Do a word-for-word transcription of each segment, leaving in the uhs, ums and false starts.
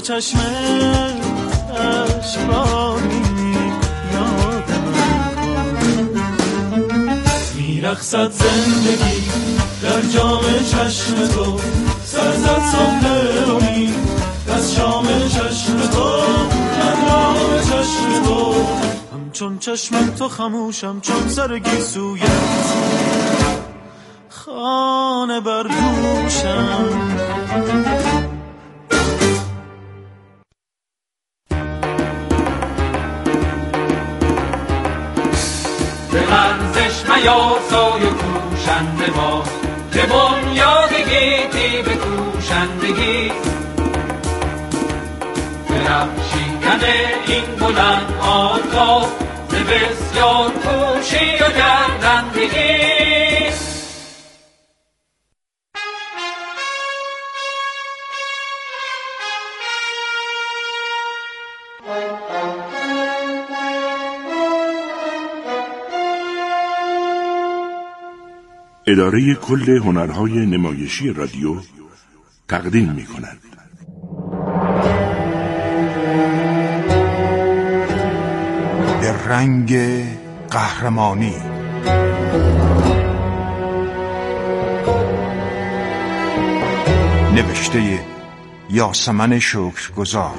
چشم اشکباری یادم میرقصد زندگی در جام چشم تو، سر زد صبح امید از شام چشم تو، من رام چشم تو، همچون چشم تو خموشم چون سر گیسویت خانه بر دوشم. به ورزش میاسای و کوشنده ما، که بنیادگی تی به کوشندگی، درخشیدن این بلند آرزو ز بسیار کوشی و گردندگی. اداره کل هنرهای نمایشی رادیو تقدیم می کند. به رنگ قهرمانی، نوشته یاسمن شکرگزار،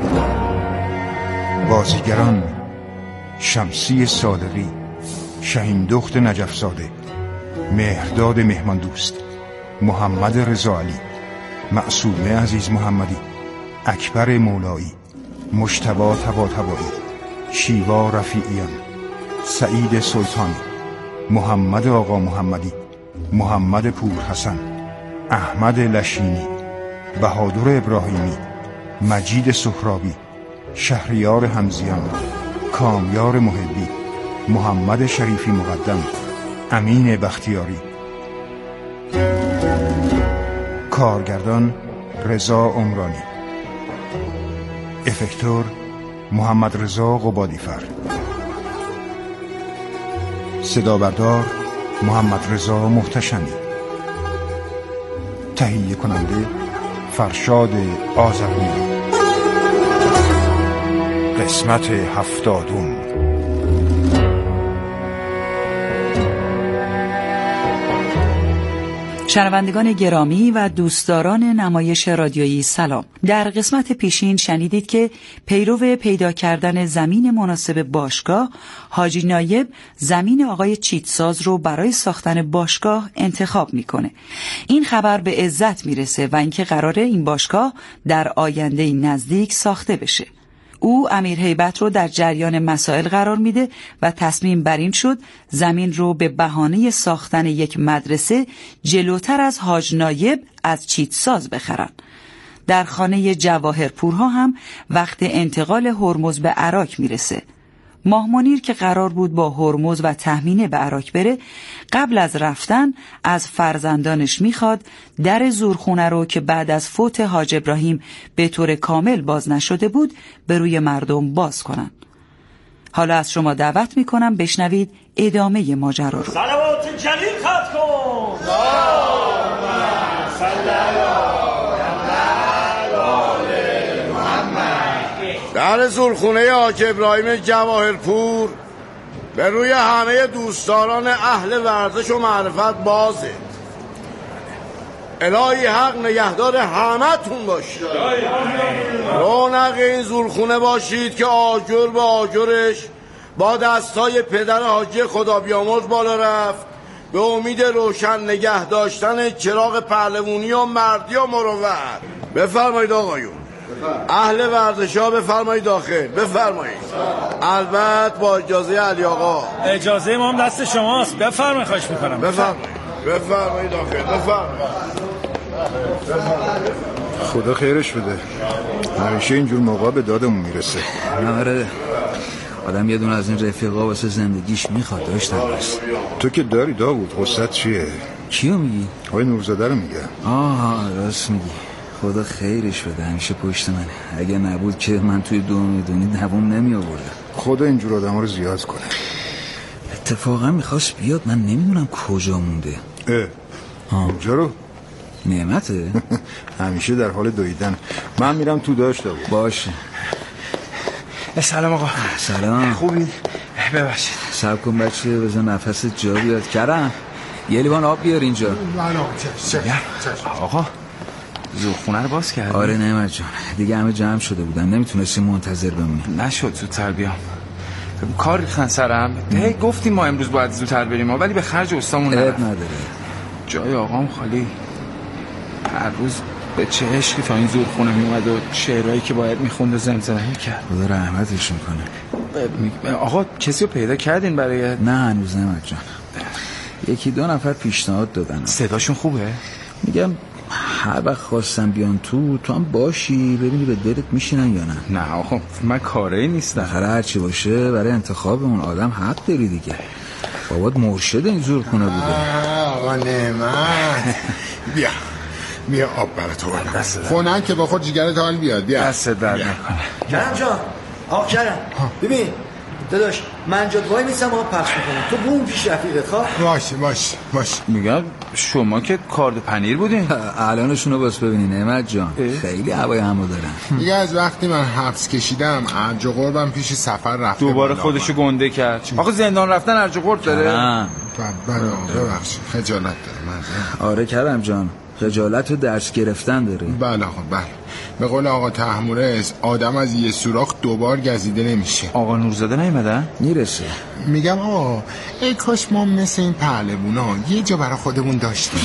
بازیگران شمسی صادقی، شهین دخت نجفزاده، مهرداد مهمان دوست، محمد رضا علی، معصومه عزیز محمدی، اکبر مولایی، مجتبی طباطبایی، شیوا رفیعیان، سعید سلطانی، محمد آقا محمدی، محمد پور حسن، احمد لشینی، بهادر ابراهیمی، مجید سهرابی، شهریار همزیان، کامیار محبی، محمد شریفی مقدم، امین بختیاری. کارگردان رضا عمرانی، افکتور محمد رضا قبادیفر، صدا بردار محمد رضا محتشمی، تهیه کننده فرشاد آذرنیا. قسمت هفتادم. شنوندگان گرامی و دوستداران نمایش رادیویی سلام. در قسمت پیشین شنیدید که پیرو پیدا کردن زمین مناسب باشگاه، حاجی نایب زمین آقای چیتساز رو برای ساختن باشگاه انتخاب میکنه. این خبر به عزت میرسه و اینکه قراره این باشگاه در آینده نزدیک ساخته بشه. او امیر هیبت رو در جریان مسائل قرار میده و تصمیم بر این شد زمین رو به بهانه ساختن یک مدرسه جلوتر از حاج نایب از چیتساز بخرن. در خانه جواهرپورها هم وقت انتقال هرمز به عراق میرسه. ماه منیر که قرار بود با هرمز و تهمینه به عراق بره، قبل از رفتن از فرزندانش میخواد در زورخونه رو که بعد از فوت حاج ابراهیم به طور کامل باز نشده بود به روی مردم باز کنن. حالا از شما دعوت میکنم بشنوید ادامه ماجرا رو. صلوات جلیل خط کن. در زورخونه حاج ابراهیم جواهرپور به روی همه دوستداران اهل ورزش و معرفت بازه. الهی حق نگهدار همه تون باشید. رونق این زورخونه باشید که آجر به آجرش با دستای پدر حاجی خدا بیامرز بالا رفت، به امید روشن نگه داشتن چراغ پهلوانی و مردی و مروت. بفرمایید آقایون، اهل ورزش ها بفرمایید داخل. بفرمایید. البته با اجازه علی آقا. اجازه ما هم دست شماست. بفرمایید، خواهش میکنم. بفرمایید. بفرمایید داخل. بفرمایید. خدا خیرش بده. همیشه اینجور موقع به دادمون میرسه. آره، آدم یه دونه از این رفیقا واسه زندگیش میخواد داشتن بس. تو که داری داوود، قصت چیه؟ کیو میگی؟ آقای نورزاده رو میگه. آها راست میگی. خدا خیرش بده، همیشه پشت منه. اگه نبود که من توی دو میدونی دوام نمی آوردم. خدا اینجور آدم رو زیاد کنه. اتفاقا میخواست بیاد، من نمیدونم کجا مونده. اه کجا رو؟ نعمته؟ همیشه در حال دویدن. من میرم تو داشته بود. باشه. سلام آقا. سلام. خوبی؟ ببخشید. صبر کن بچه، بذار نفست جا بیاد. کرم یه لیوان آب بیار اینجا. آقا زورخونه رو باز کردی؟ آره نعمت جان، دیگه همه جمع شده بودن، نمیتونستیم منتظر بمونیم. نشد زودتر بیام. کار ریختن سرم. هی گفتیم ما امروز باید زودتر بریم ولی به خرج استامون نرفت. نداره. جای آقام خالی. هر روز به چه عشقی تا این زورخونه میومد و شعرهایی که باید میخوند و زمزمه میکرد. خدا رحمتش میکنه. آقا کسی رو پیدا کردین برای؟ نه هنوز نعمت جان. یکی دو نفر پیشنهاد دادن. صداشون خوبه؟ میگم هر وقت خواستم بیان تو تو هم باشی ببینی به دلت میشینن یا نه. نه آقا من کاری نیستم. آخه هرچی باشه برای انتخاب اون آدم حق داری دیگه. بابات مرشد این زورخونه بوده. آقا نعمت بیا بیا آب برای تو بردم. خونن که با خود جگرت حال بیاد. بیا دست درد نکنه. کرم جان آقا کرم ببین داداش من جاد وای میسم آب پخش میکنم تو بوم پیش رفیقت خواه. باشه باشه باشه. میگم شما که کارد پنیر بودین. الانشونو باز ببینی نعمت جان خیلی هوای همو دارن. دیگه از وقتی من حبس کشیدم ارج و قربم پیش سفر رفته. دوباره خودشو گنده کرد. آقا زندان رفتن ارج و قرب داره؟ نه بله ببخشید خجالت داره من. آره کرم جان خجالت و درس گرفتن داره. بله آقا بله. به قول آقا تحمورس آدم از یه سوراخ دوبار گزیده نمیشه. آقا نورزاده نیومدن؟ میرسه. میگم آقا ای کاش ما مثل این پهلوونا یه جا برای خودمون داشتیم.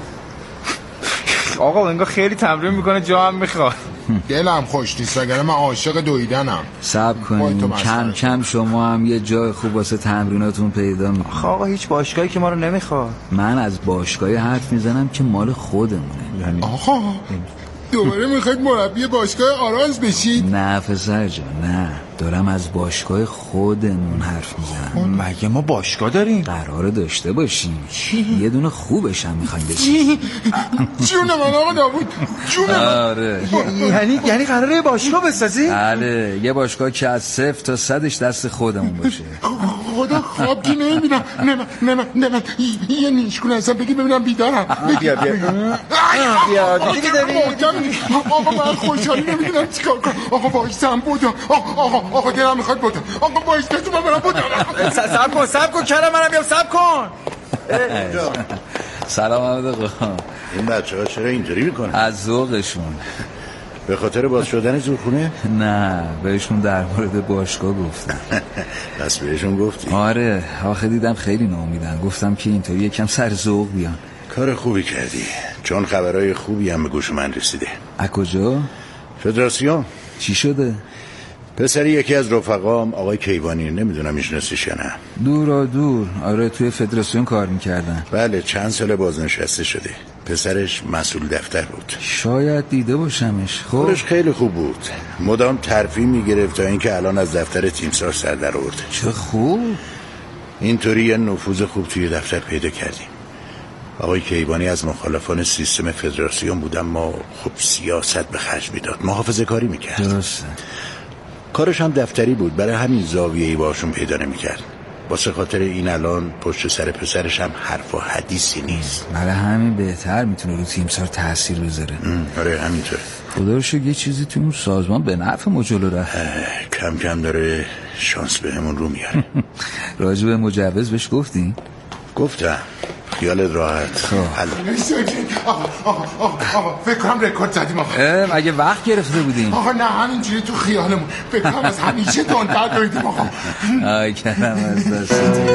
آقا انگار خیلی تمرین میکنه جا هم میخواد. دلم خوش نیست وگرنه من عاشق دویدنم. صبر کنین کم کم شما هم یه جای خوب واسه تمریناتون پیدا میکنید. آقا هیچ باشگاهی که ما رو نمیخواد. من از باشگاهی حرف میزنم که مال خودمونه. یعنی آقا دوباره میخواید مربی باشگاه آرانز بشید؟ نه پسر جان نه، دارم از باشگاه خودمون حرف میزنم. مگه ما باشگاه داریم؟ قراره داشته باشیم. یه دونه خوبش هم میخوایم بشیم. جون من آقا داوود جون من. آره یعنی یعنی قراره باشگاه بسازی؟ بله یه باشگاه که از صفر تا صدش دست خودمون باشه. خدا خواب که نمیبینم. نه نه نه نه یه نیشکونه اصلا بگی ببینم بیدارم. بیا بیا بیا دیگه داری. آقا من خوشحالی نمیدونم چیکار کنم. آقا بایستم بودم. آقا آقا آقا دلم میخواد بودم. آقا بایسته تو من برم بودم. صبر کن صبر کن کرم منم بیام صبر کن. سلام احمد آقا. این بچه‌ها چرا اینطوری میکنن؟ از ذوقشون. به خاطر باز شدن زورخونه؟ نه بهشون در مورد باشگاه گفتم. بس بهشون گفتی؟ آره آخه دیدم خیلی ناامیدن، گفتم که اینطوری یکم سر ذوق بیان. کار خوبی کردی چون خبرهای خوبی هم به گوش من رسیده. از کجا؟ فدراسیون. چی شده؟ پسری یکی از رفقام آقای کیوانی، نمیدونم میشناسیش یا نه. دورا دور آره توی فدراسیون کار میکردن. بله چند سال بازنشسته شده. پسرش مسئول دفتر بود. شاید دیده باشمش. خب خودش خیلی خوب بود، مدام ترفیع میگرفت تا اینکه الان از دفتر تیمسار سر در آورده. چه خوب. اینطوری یه نفوذ خوب توی دفتر پیدا کردیم. آقای کیوانی از مخالفان سیستم فدراسیون بود اما خب سیاست به خرج میداد، محافظه کاری میکرد. درسته. کارش هم دفتری بود، برای همین زاویه‌ای باشون پیدا نمیکرد. واسه خاطر این الان پشت سر پسرش هم حرف و حدیثی نیست. برای همین بهتر میتونه رو تیمسار تاثیر بذاره. آره همینطور. خدا رو شکر یه چیزی تو اون سازمان به نفع ما جلو رفت. کم کم داره شانس بهمون رو میاره. راجع به مجوز بهش گفتین؟ گفتم خیالت راحت. حالا آقا آقا آقا فکر کنم رکورد زدیم آقا. اگه وقت گرفته بودیم. آقا نه همینجوری تو خیالمون فکر کنم از همیشه تندتر دویدیم آقا. آی کلم از دست.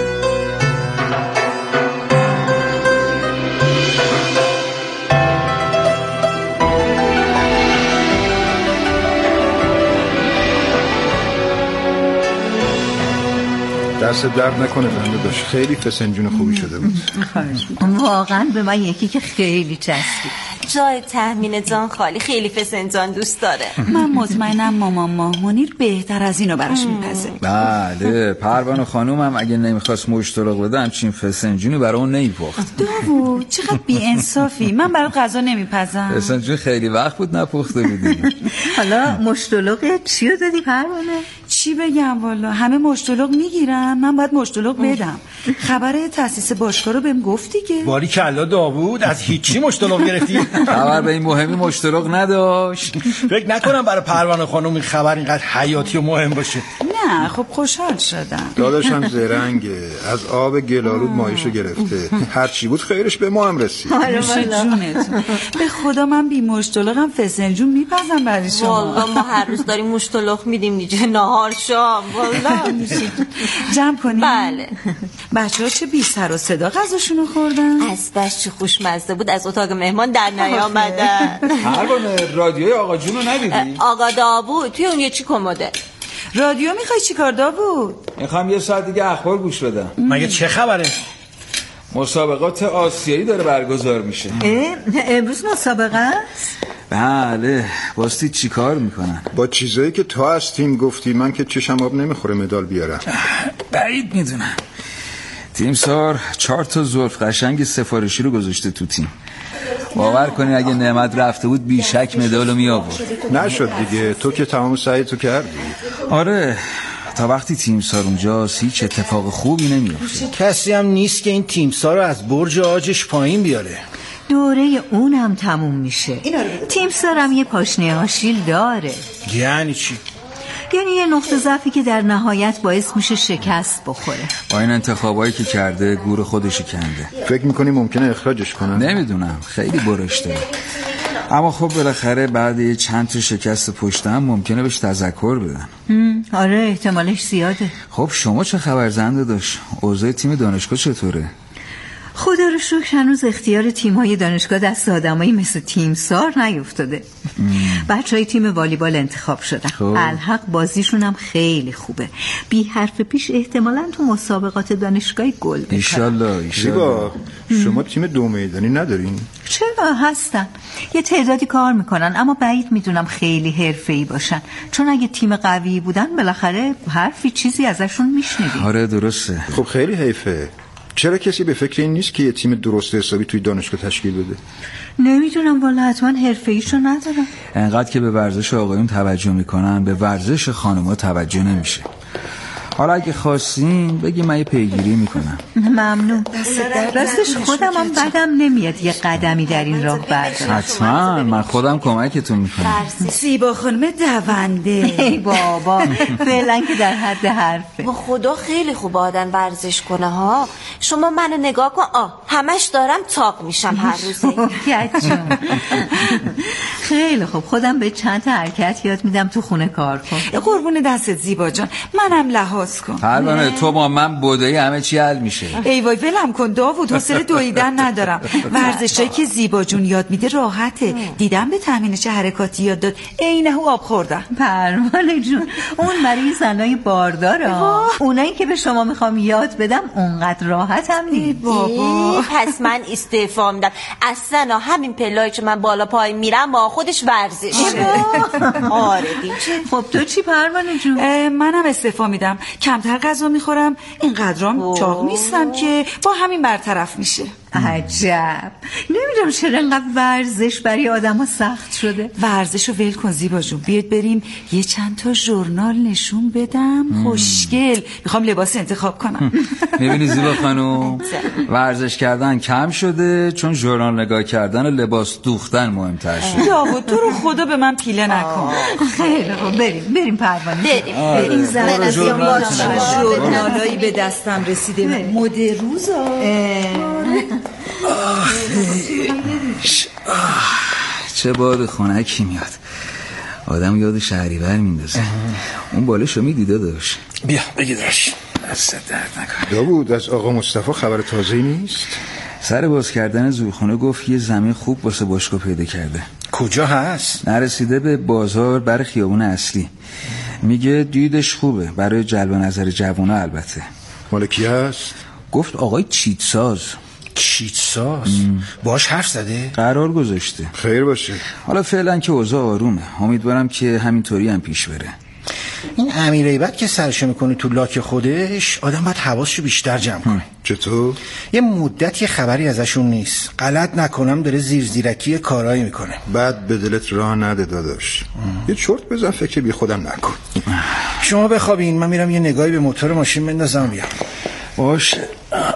دست درد نکنه بنده داشت، خیلی فسنجون خوبی شده بود. واقعا به من یکی که خیلی چسبید. جای تهمین جان خالی، خیلی فسنجان دوست داره. من مطمئنم مامان ماه منیر بهتر از اینو براش میپزه. بله پروانه خانومم اگه نمیخواست مشترک بده همچین فسنجونی برای اون نمیپخت. داوود چقدر بی انصافی، من برای غذا نمیپزم. فسنجون خیلی وقت بود نپخته بودی. حالا مشتلق چیو دادی پروانه؟ چی چی بگم والا، همه مشتلق میگیرن، من باید مشتلق بدم. خبر تاسیس باشگاه رو بهم گفتی که باری کلا داوود از هیچی مشتلق گرفتی؟ خبر به این مهمی مشتلق نداشت. فکر نکنم برای پروانه خانم این خبر اینقدر حیاتی و مهم باشه. نه خب خوشحال شدم. داداشم زرنگه، از آب گلالود ماهیشو گرفته، هر چی بود خیرش به ما هم رسید. میشه جونتون. به خدا من بی مشتلقم فسنجون میپزم برای شما. والله ما هر روز داریم مشتلق میدیم دیگه، نهار شام والله. جمع کنیم. بله. بچه‌ها چه بی سر و صدا غذاشونو خوردن؟ از بس چه خوشمزه بود از اتاق مهمان در نیامدن. پروانه رادیوی آقا جونو ندیدی؟ آقا داوود توی اون یه چی کموده. رادیو میخوای چی کار داوود؟ میخوام یه ساعت دیگه اخبار گوش بدم. مگه چه خبره؟ مسابقات آسیایی داره برگزار میشه. امروز مسابقه است؟ بله. باستی چی کار میکنن؟ با چیزایی که تو از تیم گفتی من که چشم آب نمیخوره مدال بیارم. بعید میدونم. تیم سار چهار تا ظرف قشنگ سفارشی رو گذاشته تو تیم. باور کنی اگه نعمت رفته بود بیشک مدالو می آورد. نشد دیگه، تو که تمام سعی تو کردی. آره تا وقتی تیمسار اونجاست هیچ اتفاق خوبی نمیفته. کسی هم نیست که این تیمسار رو از برج آجش پایین بیاره. دوره اونم تموم میشه. تیمسارم یه پاشنه آشیل داره. یعنی چی؟ یعنی یه نقطه ضعفی که در نهایت باعث میشه شکست بخوره. با این انتخابایی که کرده گور خودشو کنده. فکر میکنی ممکنه اخراجش کنن؟ نمیدونم، خیلی برش داره. اما خب بالاخره بعد چند تا شکست پشتم ممکنه بهش تذکر بدن. آره احتمالش زیاده. خب شما چه خبر زنده داشت؟ اوضاع تیم دانشگاه چطوره؟ خدا رو شکر هنوز اختیار تیم‌های دانشگاه دست آدمایی مثل تیمسار نیفتاده. بچهای تیم والیبال انتخاب شدن. خب. الحق بازیشون هم خیلی خوبه. بی حرف پیش احتمالاً تو مسابقات دانشگاهی گل بکنن. ایشالله ایشالله. شما تیم دو میدانی ندارین؟ چرا هستن؟ یه تعدادی کار میکنن اما بعید میدونم خیلی حرفه‌ای باشن، چون اگه تیم قوی بودن بالاخره حرفی چیزی ازشون میشنیدی. آره درسته. خب خیلی حیفه. چرا کسی به فکر این نیست که یه تیم درست حسابی توی دانشگاه تشکیل بده؟ نمیدونم والا، حتما حرفه‌ایشو ندارم. انقدر که به ورزش آقایون توجه میکنن به ورزش خانم‌ها توجه نمیشه. حالا اگه خواستین بگی من یه پیگیری میکنم. ممنون. راستش خودم هم بدم نمیاد یه قدمی در این راه بردارم. حتما من خودم کمکتون میکنم. زیبا خانم دونده. ای بابا فعلا که در حد حرفه. با خدا خیلی خوب آدم ورزش کنه ها. شما منو نگاه کن، آه همش دارم تاق میشم هر روزه. خیلی خوب، خودم به چند تا حرکت یاد میدم تو خونه کار کن. قربون دستت زیبا جان، منم لحاظ کن. پروانه تو با من بدهی همه چی حل میشه. ای وای ولم کن داوود، حوصله دویدن ندارم. ورزشایی که زیبا جون یاد میده راحته. دیدم به تمرین چه حرکاتی یاد داد، عینه آب خوردن. پروانه جون اون برای زنای بارداره، اونایی که به شما میخوام یاد بدم اونقدر راحت هم نیست. بابا پس من استعفا میدم. اصلا همین پلایی که من بالا پای میرم با خودش ورزشه. آره دیگه. خب تو چی پروانه جون؟ منم استعفا میدم، کمتر غذا میخورم، اینقدرام چاق نیستم که با همین برطرف میشه. عجب، نمیدونم چرا انقدر ورزش برای آدم ها سخت شده. ورزشو ول کن زیبا جون، بیاد بریم یه چند تا ژورنال نشون بدم. خوشگل، میخوام لباس انتخاب کنم. میبینی زیبا خانم ورزش کردن کم شده چون ژورنال نگاه کردن و لباس دوختن مهمتر شده. داوود تو رو خدا به من پیله نکن. خیلی خوب بریم بریم پروانه بریم. این زن از این ژورنالایی به دستم رسیده مد روزا. چه باد خنکی میاد، آدم یاد شهریور میندازه. اون بالشو میدیده داشت. بیا بگیرش. دست درد نکنه. داوود از آقا مصطفی خبر تازه‌ای نیست؟ سر باز کردن زورخونه گفت یه زمین خوب واسه باشگاه پیدا کرده. کجا هست؟ نرسیده به بازار بر خیابون اصلی. میگه دیدش خوبه برای جلب نظر جوونا. البته مال کی هست؟ گفت آقای چیتساز. چیتساز؟ باش حرف زده؟ قرار گذاشته. خیر باشه. حالا فعلا که اوضاع آرومه، امیدوارم که همینطوری هم پیش بره. این امیر ایبت که سرشو میکنه تو لاک خودش، آدم باید حواسشو بیشتر جمع کنه. چطور؟ یه مدت یه خبری ازشون نیست، غلط نکنم داره زیر زیرکی کارایی میکنه. بعد به دلت راه نده داداش، یه چرت بزن، فکر بی خودم نکن. شما بخوابین، من میرم یه نگاهی به موتور ماشین بندازم بیام. باشه.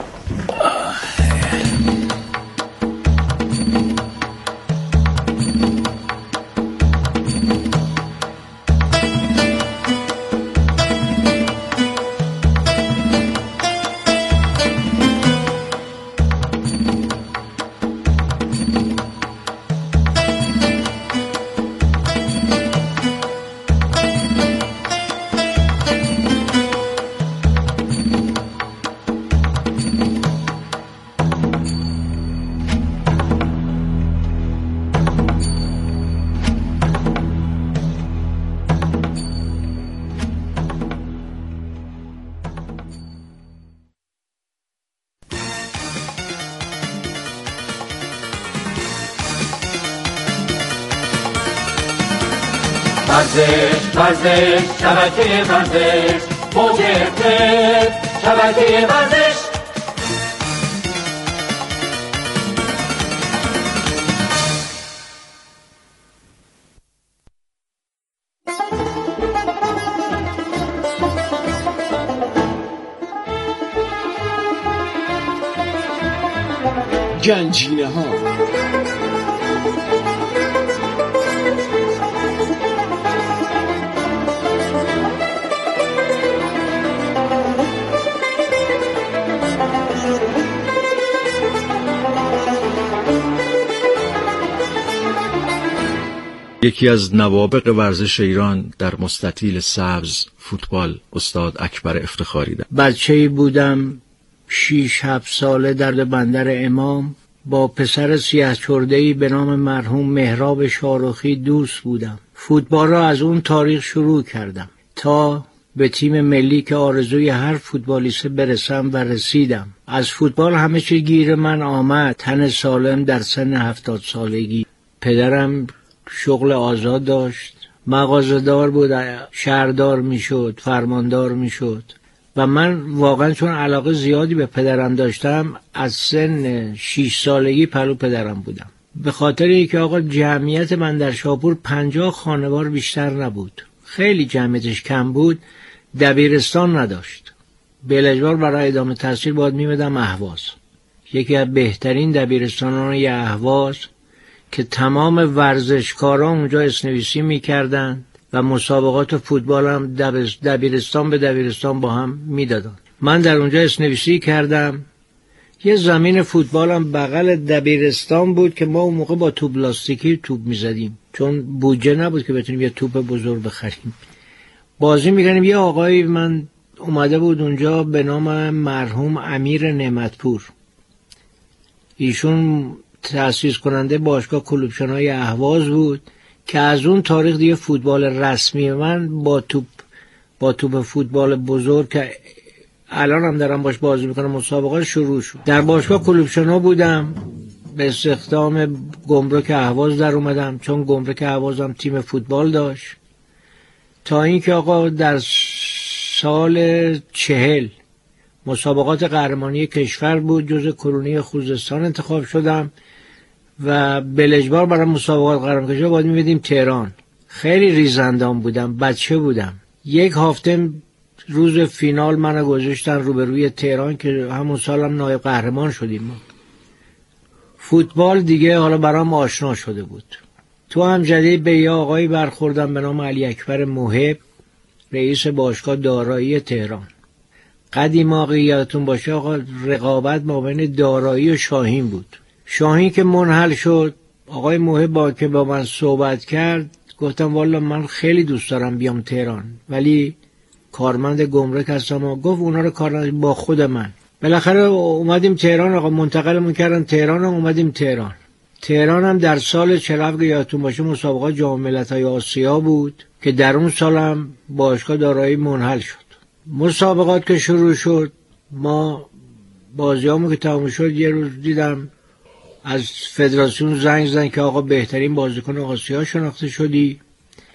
ورزش ورزش شبکه ورزش موج اف شبکه ورزش. گنجینه ها. یکی از نوابغ ورزش ایران در مستطیل سبز فوتبال استاد اکبر افتخاری ده. بچه‌ای بودم شیش هفت ساله در بندر امام، با پسر سیاه چرده‌ای به نام مرحوم مهراب شاروخی دوست بودم. فوتبال را از اون تاریخ شروع کردم تا به تیم ملی که آرزوی هر فوتبالیست برسم و رسیدم. از فوتبال همه چی گیر من آمد، تن سالم در سن هفتاد سالگی. پدرم شغل آزاد داشت، مغازه‌دار بود، شهردار میشد، فرماندار میشد و من واقعا چون علاقه زیادی به پدرم داشتم از سن شیش سالگی پلو پدرم بودم. به خاطر اینکه آقا جمعیت من در شاپور پنجاه خانوار بیشتر نبود، خیلی جمعیتش کم بود، دبیرستان نداشت. به اجبار برای ادامه تحصیل باید میمدم اهواز، یکی از بهترین دبیرستانان اهواز که تمام ورزشکاران اونجا اسنویسی میکردن و مسابقات فوتبال هم دبیرستان به دبیرستان با هم میدادن. من در اونجا اسنویسی کردم. یه زمین فوتبال هم بغل دبیرستان بود که ما اون موقع با توپ لاستیکی توپ میزدیم، چون بودجه نبود که بتونیم یه توپ بزرگ بخریم. بازی میکنیم. یه آقایی من اومده بود اونجا به نام مرحوم امیر نعمتپور، ایشون تأسیس کننده باشگاه کلوبشنای اهواز بود که از اون تاریخ دیگه فوتبال رسمی من با توپ با توپ فوتبال بزرگ که الان هم دارم باش بازی میکنم مسابقات شروع شد. در باشگاه کلوبشنا بودم، به استخدام گمرک اهواز در اومدم، چون گمرک اهواز هم تیم فوتبال داشت، تا اینکه آقا در سال چهل مسابقات قهرمانی کشور بود، جز کرونی خوزستان انتخاب شدم و بلجبار برای مسابقات قهرمانی کشور باید می‌بردیم تهران. خیلی ریزندام بودم، بچه بودم. یک هفته روز فینال منو گذاشتن روبروی تهران که همون سال هم نایب قهرمان شدیم. ما فوتبال دیگه حالا برام آشنا شده بود. تو هم جدید به یه آقایی برخوردم به نام علی اکبر محب، رئیس باشگاه دارایی تهران. قدیما یادتون باشه آقا رقابت ما بین دارایی و شاهین بود. شاهین که منحل شد، آقای محب با که با من صحبت کرد گفتم والا من خیلی دوست دارم بیام تهران ولی کارمند گمرک هستم. و گفت اونا رو کار با خود من. بالاخره اومدیم تهران، آقا منتقلمون کردن تهران، هم اومدیم تهران. تهران هم در سال چرفت که یادتون باشه مسابقات جام ملت‌های آسیا بود که در اون سال هم باشگاه دارایی منحل شد. مسابقات که شروع شد، ما بازیامو که تموم شد یه روز دیدم از فدراسیون زنگ زدن که آقا بهترین بازیکن آسیا شناخته شدی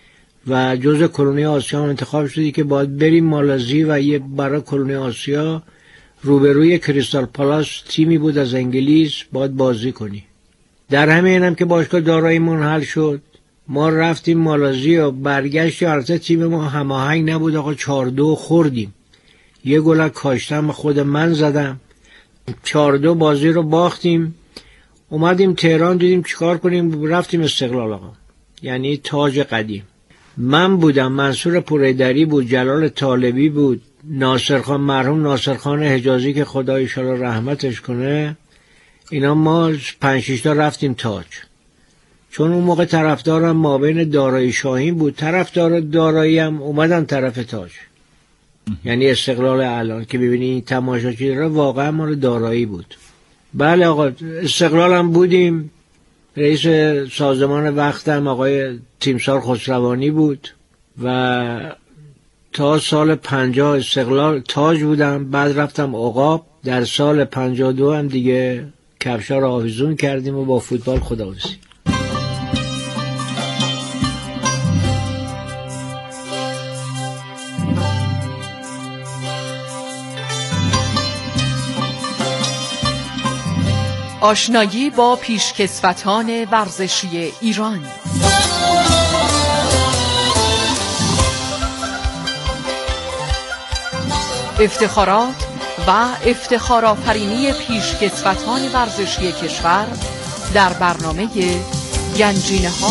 و جزء کلونی آسیا هم انتخاب شدی که باید بریم مالزی و یه برای کلونی آسیا روبروی کریستال پالاس تیمی بود از انگلیس باید بازی کنی. در همین هم که باشگاه داراییمون حل شد ما رفتیم مالزی و برگشتیم. البته تیم ما هماهنگ نبود آقا، چهار دو خوردیم. یه گلک کاشتم خود من زدم، چهار دو بازی رو باختیم. اومدیم تهران دیدیم چیکار کنیم، رفتیم استقلال آقا، یعنی تاج قدیم. من بودم، منصور پوریدری بود، جلال طالبی بود، ناصرخان مرحوم ناصرخان حجازی که خدا ایشالا رحمتش کنه. اینا ما پنج شش تا رفتیم تاج. چون اون موقع طرفدارم مابین دارایی شاهین بود، طرفدار دارایی هم اومدن طرف تاج، یعنی استقلال الان که ببینی این تماشاچی داره واقعا مال دارایی بود. بله آقا استقلال هم بودیم. رئیس سازمان وقتم آقای تیمسار خسروانی بود و تا سال پنجاه استقلال تاج بودم. بعد رفتم عقاب. در سال پنجاه و دو هم دیگه کفشا رو آویزون کردیم و با فوتبال خداحافظی. آشنایی با پیشکسوتان ورزشی ایران. افتخارات و افتخارآفرینی پیشکسوتان ورزشی کشور در برنامه گنجینه ها.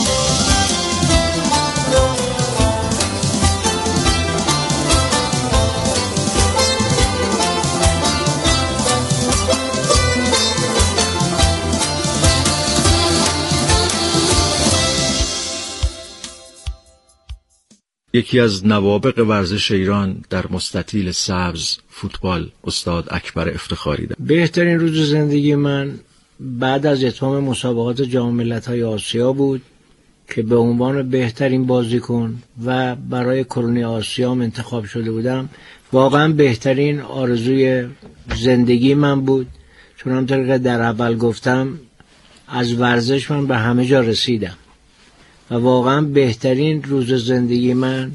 یکی از نوابغ ورزش ایران در مستطیل سبز فوتبال استاد اکبر افتخاری. بهترین روز زندگی من بعد از اتمام مسابقات جام ملت‌های آسیا بود که به عنوان بهترین بازیکن و برای کلونی آسیا انتخاب شده بودم. واقعا بهترین آرزوی زندگی من بود، چون همونطور که در اول گفتم از ورزش من به همه جا رسیدم و واقعا بهترین روز زندگی من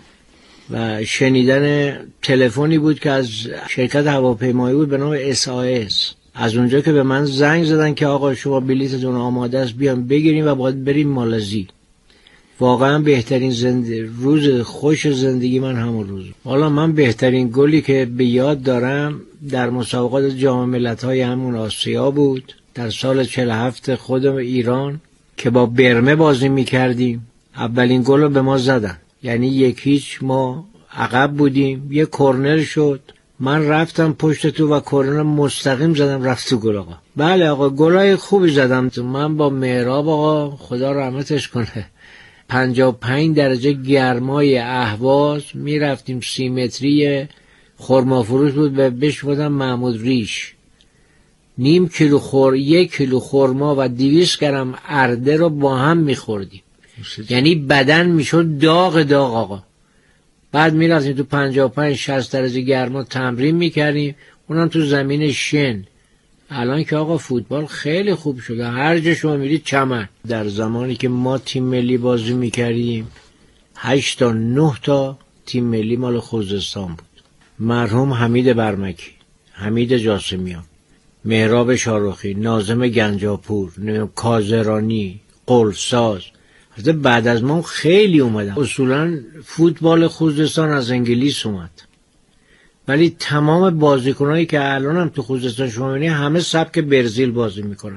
و شنیدن تلفنی بود که از شرکت هواپیمایی بود به نام اس آ اس. از اونجا که به من زنگ زدن که آقا شما بلیتتون آماده است بیام بگیریم و باید بریم مالزی. واقعا بهترین زندگی روز خوش زندگی من همون روز. حالا من بهترین گلی که به یاد دارم در مسابقات جام ملت‌های همون آسیا بود در سال چهل و هفت خودم ایران که با برمه بازی میکردیم. اولین گل رو به ما زدن، یعنی یک هیچ ما عقب بودیم. یه کرنر شد، من رفتم پشت تو و کرنر مستقیم زدم رفت تو گل آقا. بله آقا گلای خوبی زدم. من با مهراب آقا خدا رحمتش کنه پنجاه و پنج درجه گرمای اهواز میرفتیم سی متری خرما فروش بود و بهش بودم محمود ریش. نیم کیلو خور یک کیلو خرما و دویست گرم ارده رو با هم میخوردیم، یعنی بدن میشد داغ داغ آقا. بعد میرفتیم تو پنجاه و پنج شصت درجه گرما تمرین میکردیم، اونم تو زمین شن. الان که آقا فوتبال خیلی خوب شده، هر جا شما میرید چمن. در زمانی که ما تیم ملی بازی میکردیم هشت تا نه تا تیم ملی مال خوزستان بود. مرحوم حمید برمکی، حمید جاسمیان، مهراب شاروخی، ناظم گنجاپور، کازرانی، قلساز. بعد از ما خیلی اومدن. اصولا فوتبال خوزستان از انگلیس اومد، ولی تمام بازیکنایی که الان هم تو خوزستان شما می‌بینید همه سبک برزیل بازی میکنن.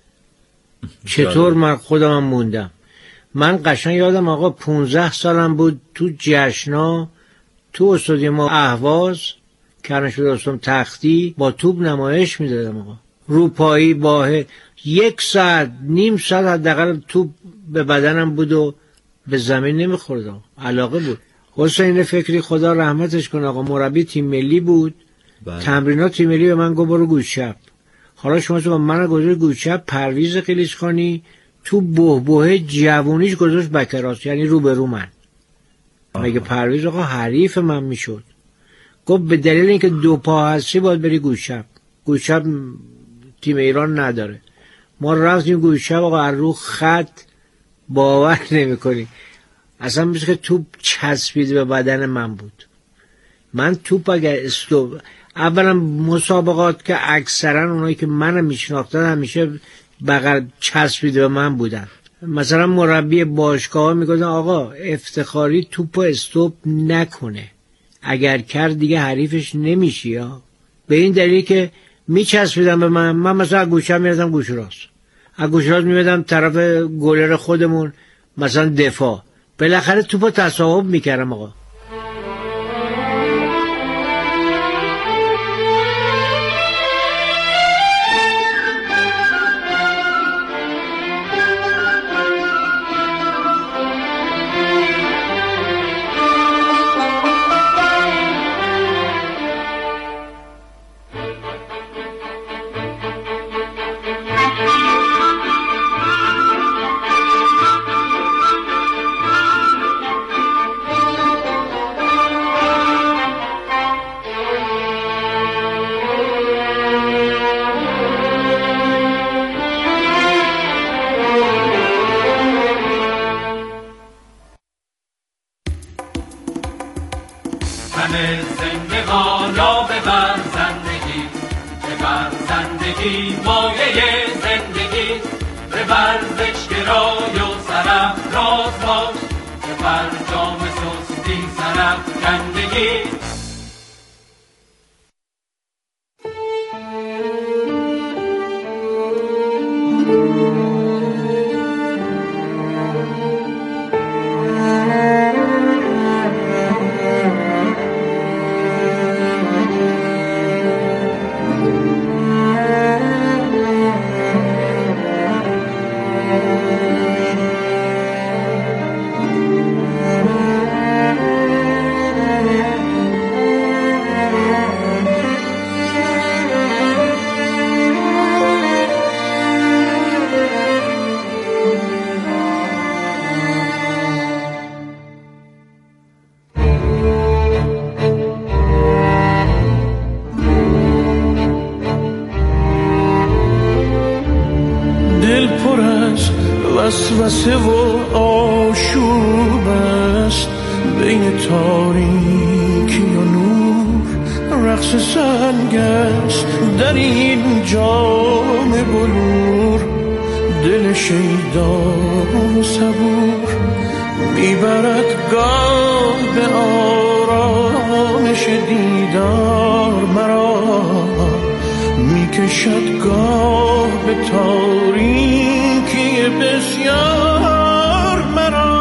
چطور من خودم هم موندم. من قشنگ یادم آقا پونزده سالم بود تو جشنا تو استادیوم ما اهواز کرنشود استم تختی با توپ نمایش میدادم آقا. روپایی باه یک ساعت نیم ساعت حداقل توپ به بدنم بود و به زمین نمیخوردم. علاقه بود. حسین فکری خدا رحمتش کنه آقا مربی تیم ملی بود. بله. تمرینات تیم ملی به من گفت برو گوش چپ. حالا شما تو من گذاشت گوش چپ، پرویز قلیچخانی تو بهبه جوونیش گذاشت بکراس، یعنی رو به رو من. مگه پرویز آقا حریف من میشد؟ گفت به دلیل اینکه دو پا هستی باید بری گوش چپ. گوش چپ تیم ایران نداره. ما رفتیم گوش چپ آقا، رو خط باور نمی‌کنی. اصلا مثل که توپ چسبید به بدن من بود. من توپ اگر استوب اولا مسابقات که اکثرا اونایی که منو میشناختن همیشه بغل چسبیده به من بودن. مثلا مربی باشگاه میگفتن آقا افتخاری توپو استوب نکنه، اگر کرد دیگه حریفش نمیشی. ها به این دلیل که میچسبیدن به من. من مثلا گوشم میردم گوش راست، از گوش راست میردم طرف گلر خودمون مثلا دفاع، بالاخره توپو تصاحب میکردم. آقا وسوسه و آشوب است بین تاریکی و نور، رقص سنگ است در این جام بلور، دل شیدا و صبور میبرد گاه به آرامش دیدار مرا، میکشد گاه به تاریکی بسیار مرا.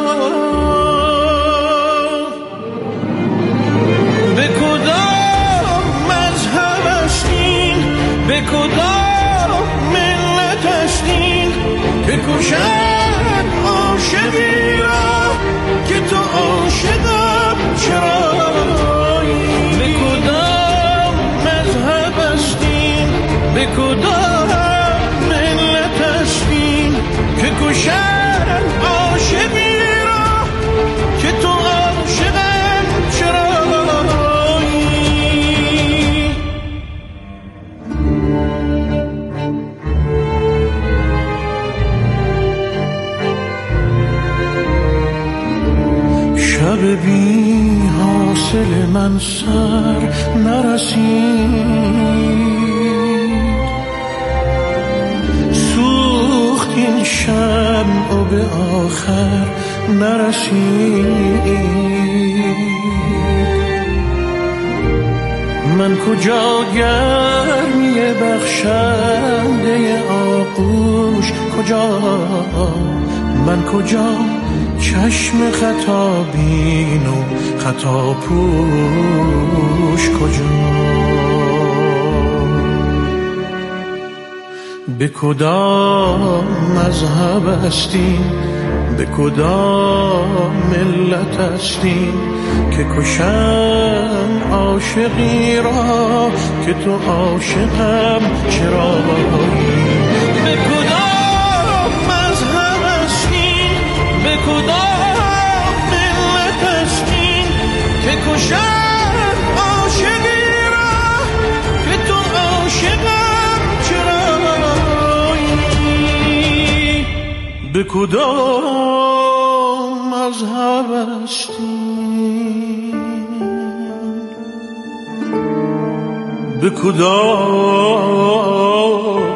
به کدام مذهب هستین، به کدام ملت هستین که کشد عاشقی را که تو عاشقم چرایی؟ به کدام مذهب هستین، به کدام ملت هستین که کشد عاشقی را که تو عاشقم چرایی؟ شب بی حاصل من سر نرسید، سوخت این شمع و به آخر نرسید. من کجا گرمی بخشنده آغوش، کجا من کجا چشم خطا بین و خطا پوش، کجا به کدام مذهب هستین، به کدام ملت هستین که کشم عاشقی را که تو عاشقم چرایی؟ به کدام مذهب هستین، به کدام ملت هستین که کشم عاشقی را که تو عاشقم چرایی؟ به کدام مذهبش به کدام